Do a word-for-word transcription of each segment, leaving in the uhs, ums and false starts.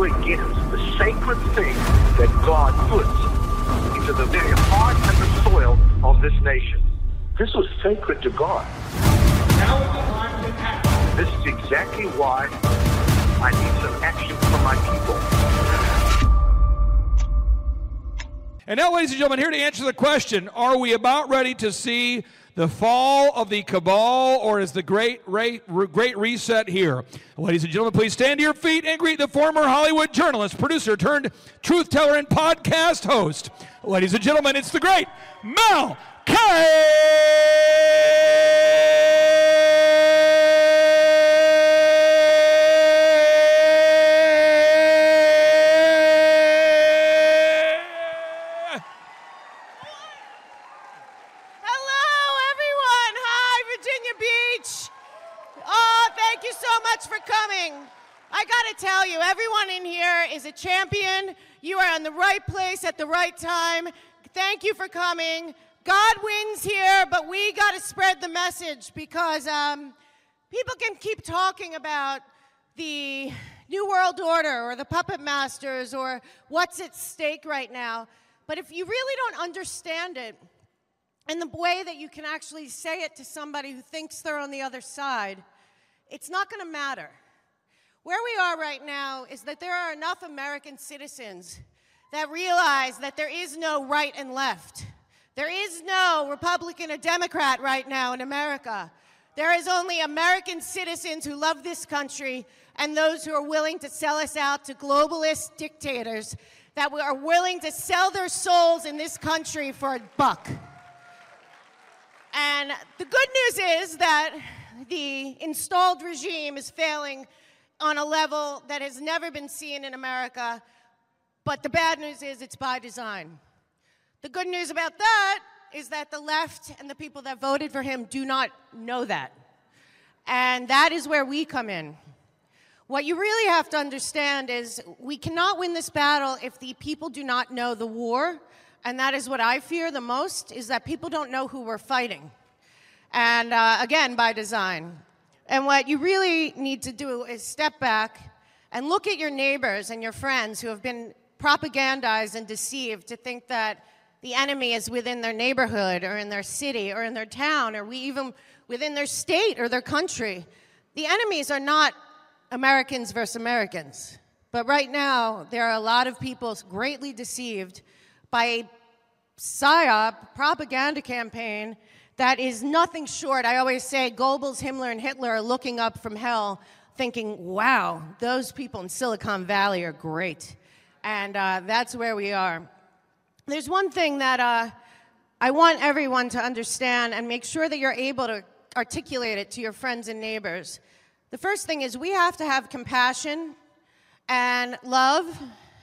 against the sacred thing that God puts into the very heart and the soil of this nation. This was sacred to God. Now is the time to act. This is exactly why I need some action from my people. And now, ladies and gentlemen, here to answer the question, are we about ready to see the fall of the cabal, or is the great, great, great reset here? Ladies and gentlemen, please stand to your feet and greet the former Hollywood journalist, producer turned truth teller and podcast host. Ladies and gentlemen, it's the great Mel K. I gotta tell you, everyone in here is a champion. You are in the right place at the right time. Thank you for coming. God wins here, but we gotta spread the message because um, people can keep talking about the New World Order or the puppet masters or what's at stake right now. But if you really don't understand it in the way that you can actually say it to somebody who thinks they're on the other side, it's not gonna matter. Where we are right now is that there are enough American citizens that realize that there is no right and left. There is no Republican or Democrat right now in America. There is only American citizens who love this country and those who are willing to sell us out to globalist dictators that are willing to sell their souls in this country for a buck. And the good news is that the installed regime is failing on a level that has never been seen in America, but the bad news is it's by design. The good news about that is that the left and the people that voted for him do not know that. And that is where we come in. What you really have to understand is we cannot win this battle if the people do not know the war, and that is what I fear the most, is that people don't know who we're fighting. And uh, again, by design. And what you really need to do is step back and look at your neighbors and your friends who have been propagandized and deceived to think that the enemy is within their neighborhood or in their city or in their town or we even within their state or their country. The enemies are not Americans versus Americans. But right now, there are a lot of people greatly deceived by a PSYOP propaganda campaign that is nothing short. I always say Goebbels, Himmler, and Hitler are looking up from hell thinking, wow, those people in Silicon Valley are great. And uh, that's where we are. There's one thing that uh, I want everyone to understand and make sure that you're able to articulate it to your friends and neighbors. The first thing is we have to have compassion and love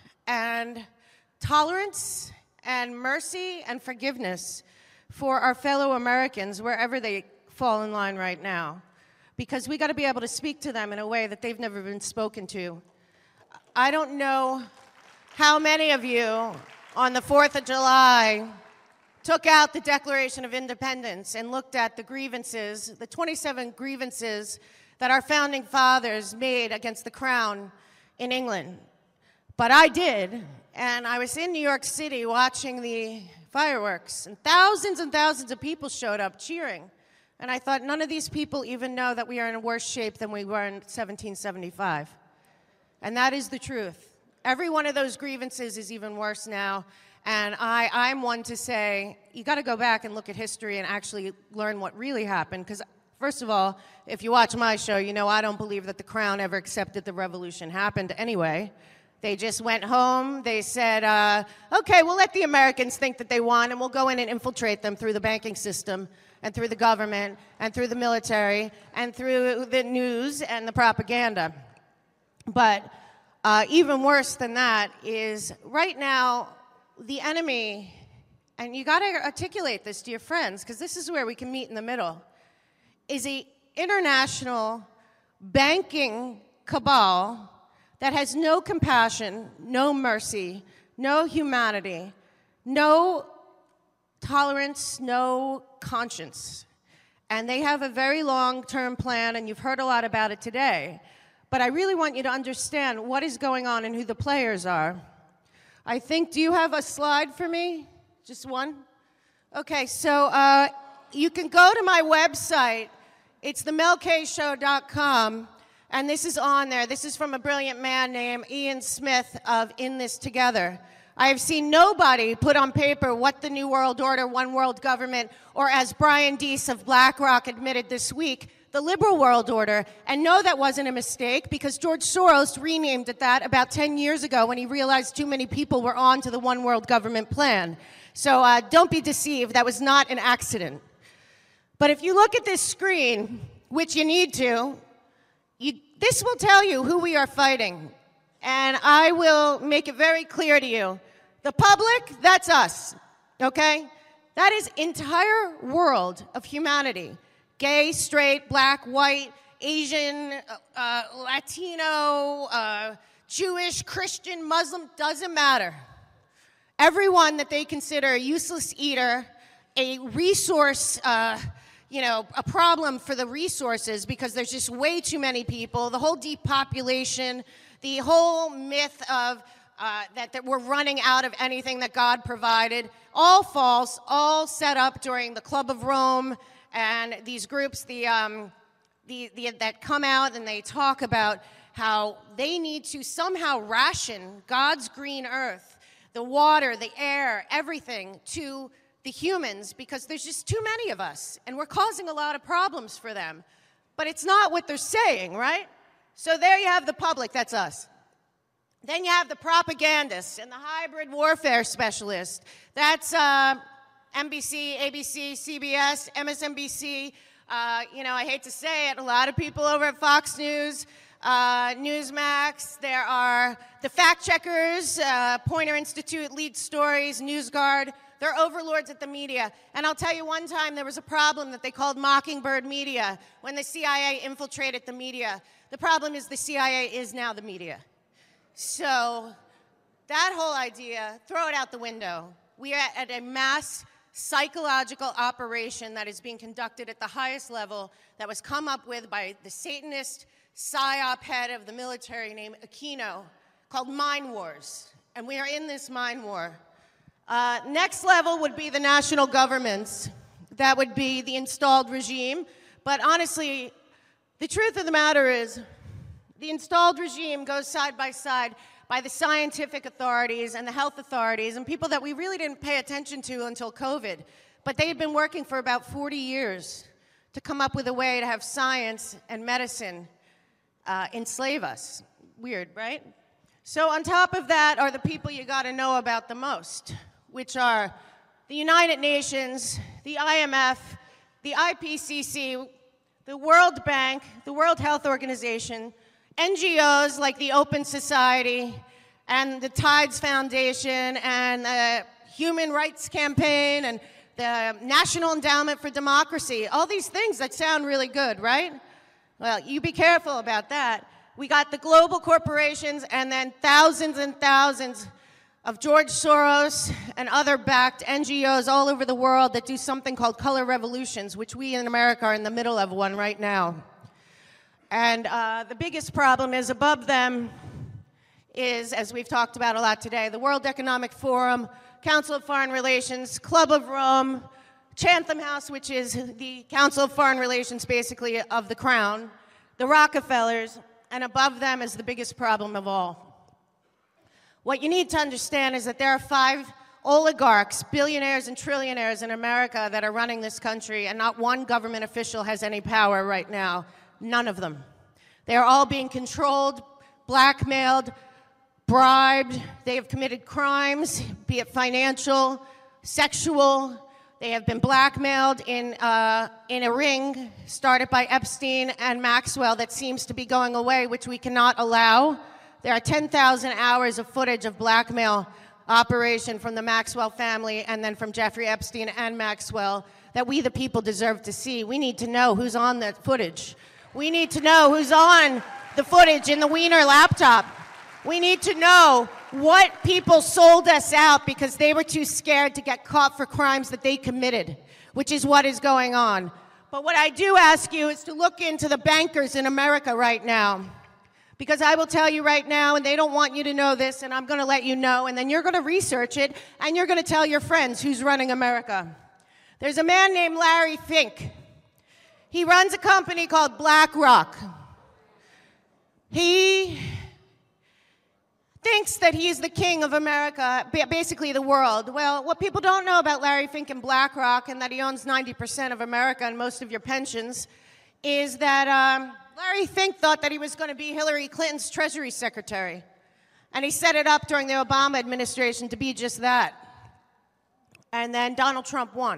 and tolerance and mercy and forgiveness for our fellow Americans, wherever they fall in line right now, because we got to be able to speak to them in a way that they've never been spoken to. I don't know how many of you on the fourth of July took out the Declaration of Independence and looked at the grievances, the twenty-seven grievances that our founding fathers made against the crown in England. But I did, and I was in New York City watching the fireworks, and thousands and thousands of people showed up cheering. And I thought, none of these people even know that we are in worse shape than we were in seventeen seventy-five. And that is the truth. Every one of those grievances is even worse now. And I, I'm one to say, you got to go back and look at history and actually learn what really happened. Because, first of all, if you watch my show, you know I don't believe that the crown ever accepted the revolution happened anyway. They just went home. They said, uh, okay, we'll let the Americans think that they won, and we'll go in and infiltrate them through the banking system and through the government and through the military and through the news and the propaganda. But uh, even worse than that is right now, the enemy, and you got to articulate this to your friends, because this is where we can meet in the middle, is an international banking cabal that has no compassion, no mercy, no humanity, no tolerance, no conscience. And they have a very long-term plan, and you've heard a lot about it today. but I really want you to understand what is going on and who the players are. I think, do you have a slide for me? Just one? Okay, so uh, you can go to my website. It's the mel k show dot com, and this is on there. This is from a brilliant man named Ian Smith of In This Together. I have seen nobody put on paper what the New World Order, One World Government, or as Brian Deese of BlackRock admitted this week, the Liberal World Order. And no, that wasn't a mistake, because George Soros renamed it that about ten years ago when he realized too many people were on to the One World Government plan. So uh, don't be deceived. That was not an accident. But if you look at this screen, which you need to, you, this will tell you who we are fighting. And I will make it very clear to you. The public, that's us, okay? That is entire world of humanity. Gay, straight, black, white, Asian, uh, Latino, uh, Jewish, Christian, Muslim, doesn't matter. Everyone that they consider a useless eater, a resource, uh, you know, a problem for the resources because there's just way too many people, the whole depopulation, the whole myth of uh, that, that we're running out of anything that God provided, all false, all set up during the Club of Rome and these groups the, um, the, the, that come out and they talk about how they need to somehow ration God's green earth, the water, the air, everything to the humans because there's just too many of us and we're causing a lot of problems for them. But it's not what they're saying, right? So there you have the public, that's us. Then you have the propagandists and the hybrid warfare specialists. That's uh, N B C, A B C, C B S, M S N B C. Uh, you know, I hate to say it, a lot of people over at Fox News, uh, Newsmax. There are the fact checkers, uh, Poynter Institute, Lead Stories, NewsGuard. They're overlords at the media. And I'll tell you, one time there was a problem that they called Mockingbird Media when the C I A infiltrated the media. The problem is the C I A is now the media. So that whole idea, throw it out the window. We are at a mass psychological operation that is being conducted at the highest level that was come up with by the Satanist psyop head of the military named Aquino, called Mind Wars. And we are in this mind war. Uh, next level would be the national governments. That would be the installed regime. But honestly, the truth of the matter is, the installed regime goes side by side by the scientific authorities and the health authorities and people that we really didn't pay attention to until COVID. But they had been working for about forty years to come up with a way to have science and medicine uh, enslave us. Weird, right? So on top of that are the people you got to know about the most, which are the United Nations, the I M F, the I P C C, the World Bank, the World Health Organization, N G Os like the Open Society and the Tides Foundation and the Human Rights Campaign and the National Endowment for Democracy. All these things that sound really good, right? Well, you be careful about that. We got the global corporations and then thousands and thousands of George Soros and other backed N G Os all over the world that do something called color revolutions, which we in America are in the middle of one right now. And uh, the biggest problem is above them is, as we've talked about a lot today, the World Economic Forum, Council of Foreign Relations, Club of Rome, Chatham House, which is the Council of Foreign Relations basically of the Crown, the Rockefellers, and above them is the biggest problem of all. What you need to understand is that there are five oligarchs, billionaires and trillionaires in America that are running this country, and not one government official has any power right now. None of them. They are all being controlled, blackmailed, bribed. They have committed crimes, be it financial, sexual. They have been blackmailed in, uh, in a ring started by Epstein and Maxwell that seems to be going away, which we cannot allow. There are ten thousand hours of footage of blackmail operation from the Maxwell family and then from Jeffrey Epstein and Maxwell that we the people deserve to see. We need to know who's on that footage. We need to know who's on the footage in the Wiener laptop. We need to know what people sold us out because they were too scared to get caught for crimes that they committed, which is what is going on. But what I do ask you is to look into the bankers in America right now. Because I will tell you right now, and they don't want you to know this, and I'm going to let you know, and then you're going to research it, and you're going to tell your friends who's running America. There's a man named Larry Fink. He runs a company called BlackRock. He thinks that he's the king of America, basically the world. Well, what people don't know about Larry Fink and BlackRock, and that he owns ninety percent of America and most of your pensions, is that um, Larry Fink thought that he was going to be Hillary Clinton's Treasury Secretary. And he set it up during the Obama administration to be just that. And then Donald Trump won.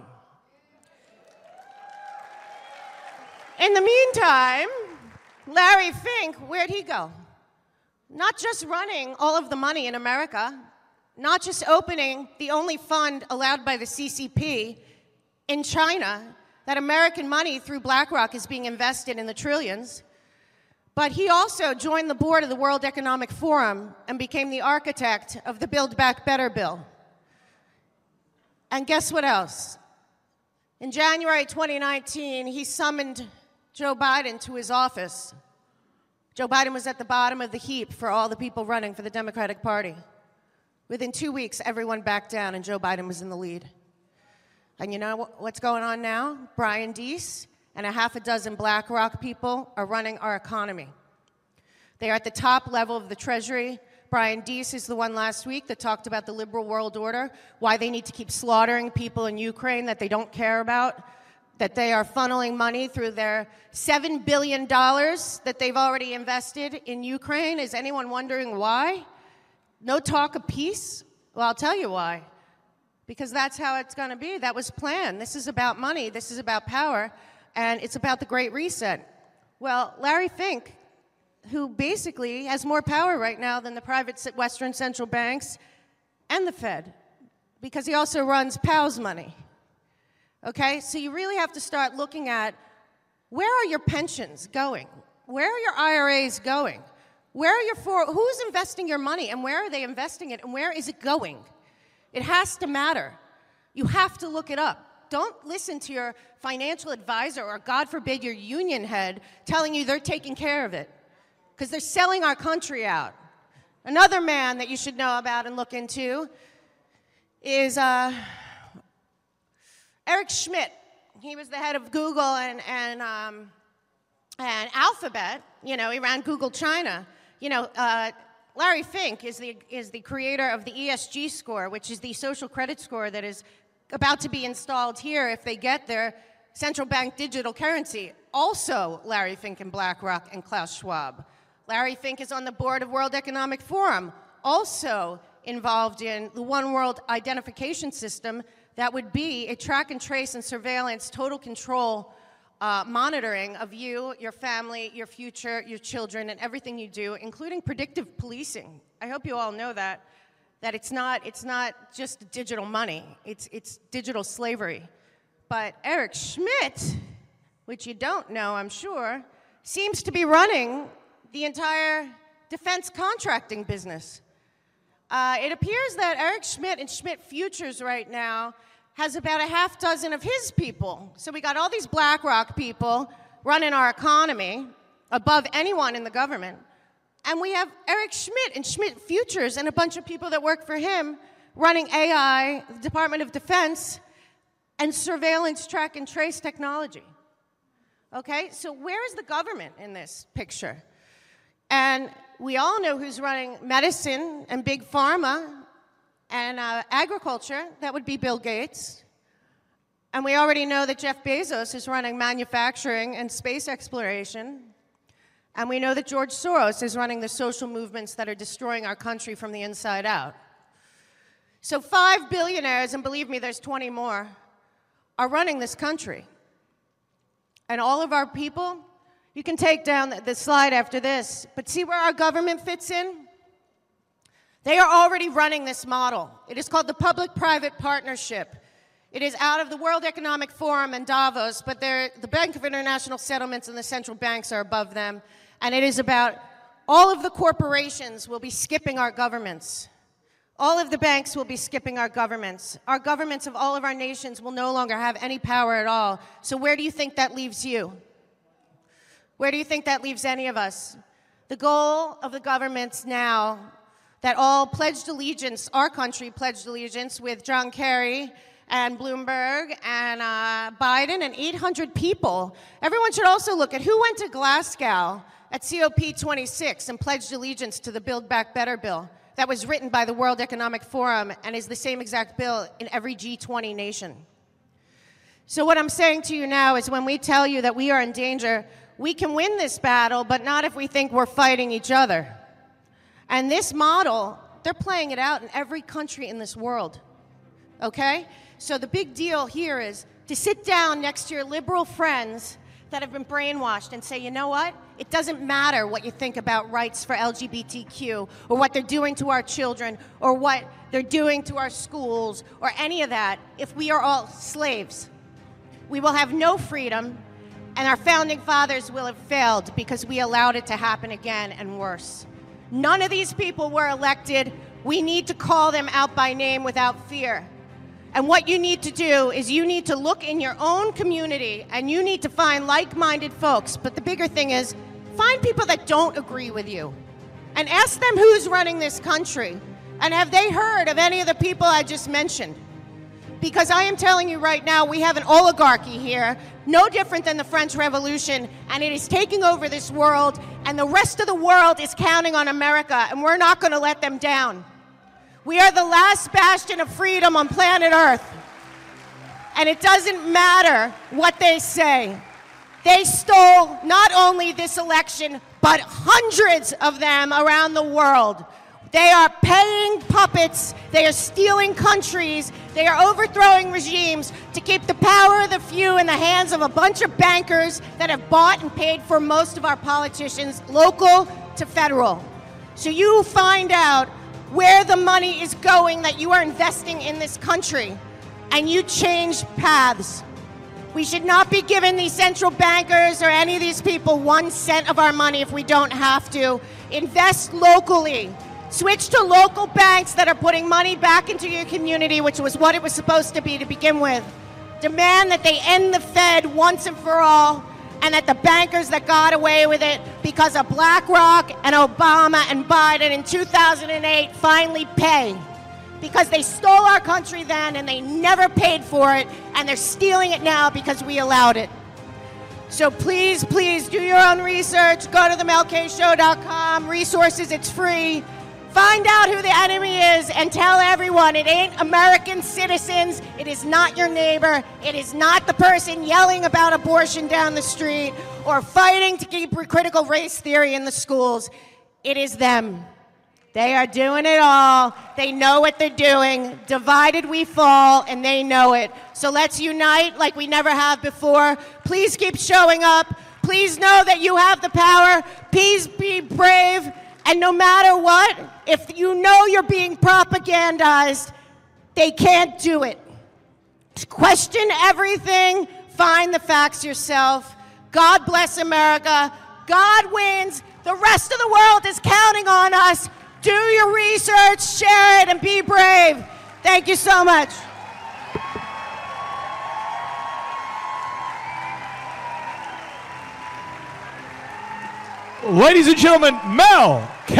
In the meantime, Larry Fink, where'd he go? Not just running all of the money in America, not just opening the only fund allowed by the C C P in China, that American money through BlackRock is being invested in the trillions, but he also joined the board of the World Economic Forum and became the architect of the Build Back Better bill. And guess what else? In January twenty nineteen, he summoned Joe Biden to his office. Joe Biden was at the bottom of the heap for all the people running for the Democratic Party. Within two weeks, everyone backed down, and Joe Biden was in the lead. And you know what's going on now? Brian Deese and a half a dozen BlackRock people are running our economy. They are at the top level of the Treasury. Brian Deese is the one last week that talked about the liberal world order, why they need to keep slaughtering people in Ukraine that they don't care about, that they are funneling money through their seven billion dollars that they've already invested in Ukraine. Is anyone wondering why? No talk of peace? Well, I'll tell you why. Because that's how it's going to be. That was planned. This is about money. This is about power. And it's about the Great Reset. Well, Larry Fink, who basically has more power right now than the private Western central banks and the Fed, because he also runs P O W's money. Okay? So you really have to start looking at, where are your pensions going? Where are your I R As going? Where are your for who's investing your money, and where are they investing it, and where is it going? It has to matter. You have to look it up. Don't listen to your financial advisor or, God forbid, your union head telling you they're taking care of it, because they're selling our country out. Another man that you should know about and look into is uh, Eric Schmidt. He was the head of Google and, and, um, and Alphabet. You know, he ran Google China. You know, uh, Larry Fink is the, is the creator of the E S G score, which is the social credit score that is about to be installed here if they get their central bank digital currency. Also Larry Fink and BlackRock and Klaus Schwab. Larry Fink is on the board of World Economic Forum, also involved in the One World identification system that would be a track and trace and surveillance, total control Uh, monitoring of you, your family, your future, your children, and everything you do, including predictive policing. I hope you all know that, that it's not, it's not just digital money, it's, it's digital slavery. But Eric Schmidt, which you don't know, I'm sure, seems to be running the entire defense contracting business. Uh, it appears that Eric Schmidt and Schmidt Futures right now has about a half dozen of his people. So we got all these BlackRock people running our economy above anyone in the government. And we have Eric Schmidt and Schmidt Futures and a bunch of people that work for him running A I, the Department of Defense, and surveillance track and trace technology. Okay, so where is the government in this picture? And we all know who's running medicine and big pharma and uh, agriculture. That would be Bill Gates. And we already know that Jeff Bezos is running manufacturing and space exploration. And we know that George Soros is running the social movements that are destroying our country from the inside out. So five billionaires, and believe me, there's twenty more, are running this country. And all of our people, you can take down the slide after this, but see where our government fits in? They are already running this model. It is called the public-private partnership. It is out of the World Economic Forum and Davos, but the Bank of International Settlements and the central banks are above them. And it is about all of the corporations will be skipping our governments. All of the banks will be skipping our governments. Our governments of all of our nations will no longer have any power at all. So where do you think that leaves you? Where do you think that leaves any of us? The goal of the governments now that all pledged allegiance, our country pledged allegiance with John Kerry and Bloomberg and uh, Biden and eight hundred people. Everyone should also look at who went to Glasgow at C O P twenty-six and pledged allegiance to the Build Back Better bill that was written by the World Economic Forum and is the same exact bill in every G twenty nation. So what I'm saying to you now is when we tell you that we are in danger, we can win this battle, but not if we think we're fighting each other. And this model, they're playing it out in every country in this world, okay? So the big deal here is to sit down next to your liberal friends that have been brainwashed and say, you know what? It doesn't matter what you think about rights for L G B T Q or what they're doing to our children or what they're doing to our schools or any of that if we are all slaves. We will have no freedom, and our founding fathers will have failed because we allowed it to happen again and worse. None of these people were elected. We need to call them out by name without fear. And what you need to do is you need to look in your own community and you need to find like-minded folks. But the bigger thing is find people that don't agree with you and ask them who's running this country. And have they heard of any of the people I just mentioned? Because I am telling you right now, we have an oligarchy here, no different than the French Revolution, and it is taking over this world, and the rest of the world is counting on America, and we're not going to let them down. We are the last bastion of freedom on planet Earth, and it doesn't matter what they say. They stole not only this election, but hundreds of them around the world. They are paying puppets, they are stealing countries, they are overthrowing regimes to keep the power of the few in the hands of a bunch of bankers that have bought and paid for most of our politicians, local to federal. So you find out where the money is going that you are investing in this country, and you change paths. We should not be giving these central bankers or any of these people one cent of our money if we don't have to. Invest locally. Switch to local banks that are putting money back into your community, which was what it was supposed to be to begin with. Demand that they end the Fed once and for all, and that the bankers that got away with it because of BlackRock and Obama and Biden in two thousand eight finally pay. Because they stole our country then and they never paid for it, and they're stealing it now because we allowed it. So please, please do your own research. Go to the mel k show dot com. Resources, it's free. Find out who the enemy is and tell everyone it ain't American citizens, it is not your neighbor, it is not the person yelling about abortion down the street or fighting to keep critical race theory in the schools. It is them. They are doing it all. They know what they're doing. Divided we fall, and they know it. So let's unite like we never have before. Please keep showing up. Please know that you have the power. Please be brave. And no matter what, if you know you're being propagandized, they can't do it. Question everything, find the facts yourself. God bless America. God wins. The rest of the world is counting on us. Do your research, share it, and be brave. Thank you so much. Ladies and gentlemen, Mel K.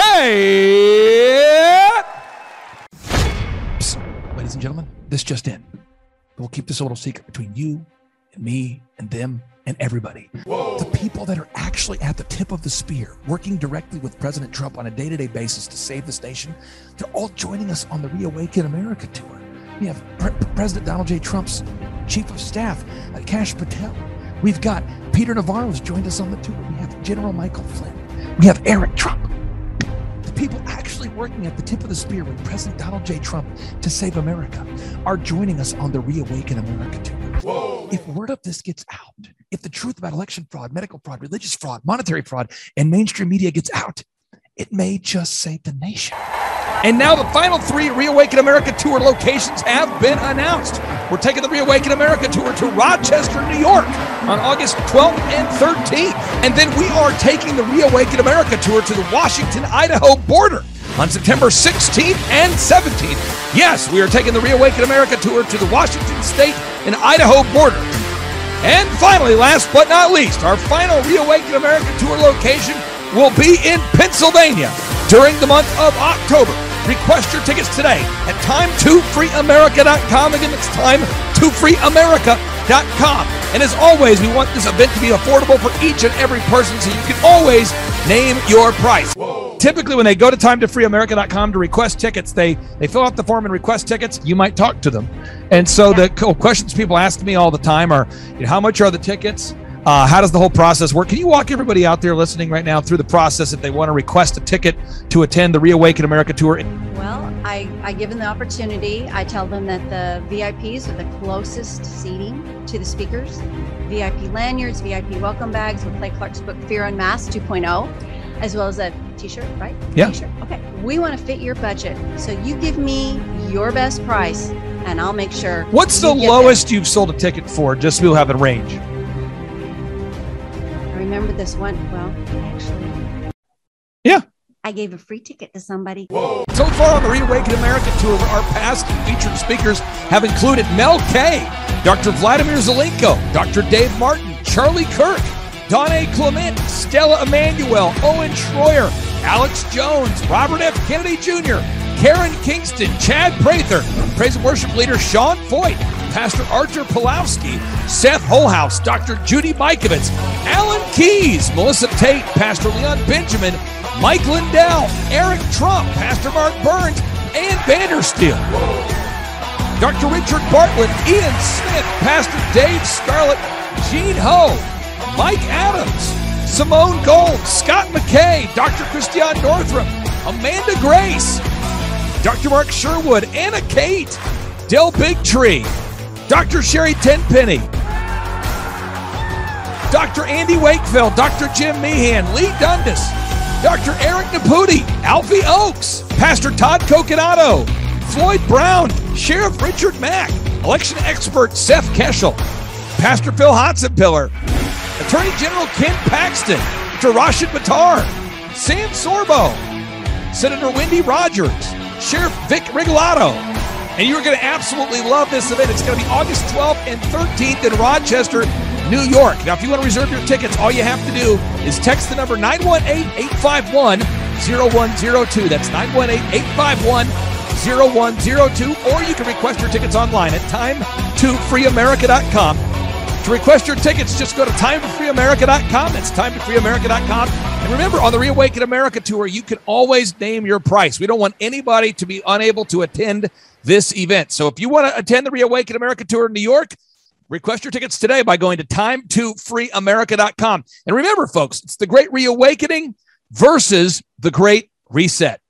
Psst. Ladies and gentlemen, this just in. We'll keep this a little secret between you and me and them and everybody. Whoa. The people that are actually at the tip of the spear, working directly with President Trump on a day-to-day basis to save this nation, they're all joining us on the Reawaken America tour. We have Pre- President Donald J. Trump's Chief of Staff, uh, Kash Patel. We've got Peter Navarro's joined us on the tour. We have General Michael Flynn. We have Eric Trump. The people actually working at the tip of the spear with President Donald J. Trump to save America are joining us on the Reawaken America tour. Whoa. If word of this gets out, if the truth about election fraud, medical fraud, religious fraud, monetary fraud, and mainstream media gets out, it may just save the nation. And now the final three Reawaken America Tour locations have been announced. We're taking the Reawaken America Tour to Rochester, New York on August twelfth and thirteenth. And then we are taking the Reawaken America Tour to the Washington-Idaho border on September sixteenth and seventeenth. Yes, we are taking the Reawaken America Tour to the Washington State and Idaho border. And finally, last but not least, our final Reawaken America Tour location will be in Pennsylvania during the month of October. Request your tickets today at time to free america dot com. Again, it's time to free america dot com. And as always, we want this event to be affordable for each and every person, so you can always name your price. Whoa. Typically, when they go to time to free america dot com to request tickets, they, they fill out the form and request tickets. You might talk to them. And so yeah. the questions people ask me all the time are, you know, how much are the tickets? Uh, how does the whole process work? Can you walk everybody out there listening right now through the process if they want to request a ticket to attend the Reawaken America Tour? Well, I, I give them the opportunity. I tell them that the V I Ps are the closest seating to the speakers. V I P lanyards, V I P welcome bags with Clay Clark's book, Fear Unmasked two point oh, as well as a t-shirt, right? Yeah. T-shirt. Okay. We want to fit your budget. So you give me your best price and I'll make sure. What's the lowest you've sold a ticket for? Just so we'll have a range. Remember this one? Well, actually, yeah, I gave a free ticket to somebody. Whoa. So far on the Reawaken America Tour, our past featured speakers have included Mel K, Doctor Vladimir Zelenko, Doctor Dave Martin, Charlie Kirk, Donna Clement, Stella Emanuel, Owen Schroyer, Alex Jones, Robert F. Kennedy Junior, Karen Kingston, Chad Prather, praise and worship leader Sean Foyt, Pastor Arthur Pulowski, Seth Holhouse, Doctor Judy Mikovits, Alan Keyes, Melissa Tate, Pastor Leon Benjamin, Mike Lindell, Eric Trump, Pastor Mark Burns, Ann Vandersteel, Doctor Richard Bartlett, Ian Smith, Pastor Dave Scarlett, Gene Ho, Mike Adams, Simone Gold, Scott McKay, Doctor Christiane Northrup, Amanda Grace, Doctor Mark Sherwood, Anna Kate, Del Bigtree, Doctor Sherry Tenpenny, Doctor Andy Wakefield, Doctor Jim Meehan, Lee Dundas, Doctor Eric Naputi, Alfie Oakes, Pastor Todd Coconato, Floyd Brown, Sheriff Richard Mack, election expert Seth Keschel, Pastor Phil Hotzenpiller, Attorney General Ken Paxton, Doctor Rashid Battar, Sam Sorbo, Senator Wendy Rogers, Sheriff Vic Rigolato. And you're going to absolutely love this event. It's going to be August twelfth and thirteenth in Rochester, New York. Now, if you want to reserve your tickets, all you have to do is text the number nine one eight, eight five one, zero one zero two. That's nine one eight, eight five one, zero one zero two. Or you can request your tickets online at time to free america dot com. To request your tickets, just go to time to free america dot com. That's time to free america dot com. And remember, on the Reawaken America Tour, you can always name your price. We don't want anybody to be unable to attend this event. So if you want to attend the Reawaken America Tour in New York, request your tickets today by going to time to free america dot com. And remember, folks, it's the Great Reawakening versus the Great Reset.